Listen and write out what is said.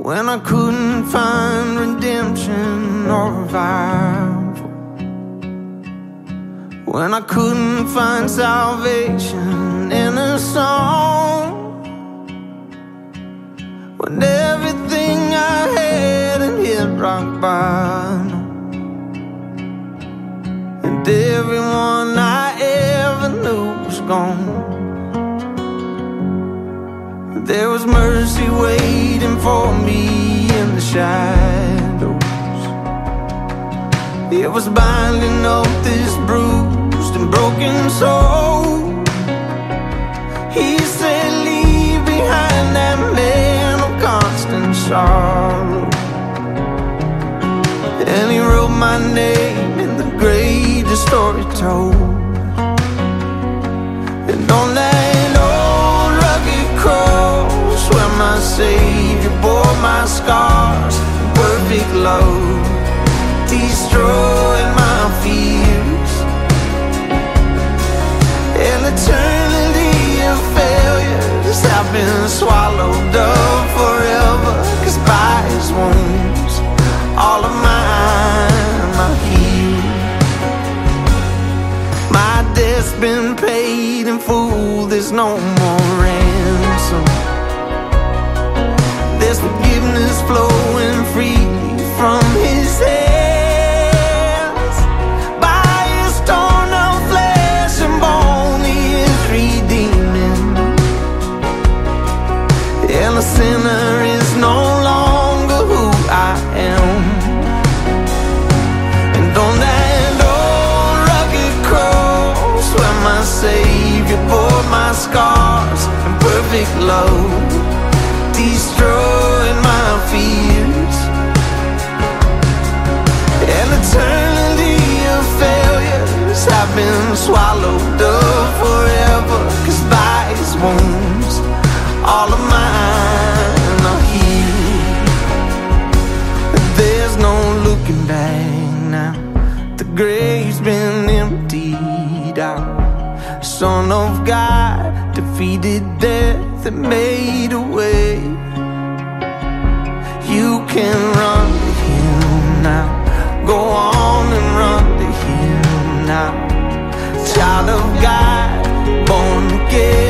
when I couldn't find redemption or revival, when I couldn't find salvation in a song, when everything I had had hit rock bottom, and everyone I ever knew was gone. There was mercy waiting for me in the shadows. It was binding up this bruised and broken soul. He said, leave behind that man of constant sorrow. And he wrote my name in the greatest story told. And on that old rugged cross where my Savior bore my scars, perfect love destroyed my fears. And eternity of failures have been swallowed up forever, 'cause by his wounds all of mine are healed. My debt's been paid in full, there's no more ransom. There's forgiveness flowing freely from his hands. By his torn of flesh and bone he is redeeming, and a sinner is no longer who I am. And on that old rugged cross where my Savior bore my scars, and perfect love destroyed my fears. And eternity of failures have been swallowed up forever, 'cause by his wounds all of mine are healed. There's no looking back now, the grave's been emptied out. Son of God defeated death and made a way. You can run to him now, go on and run to him now. Child of God, born again.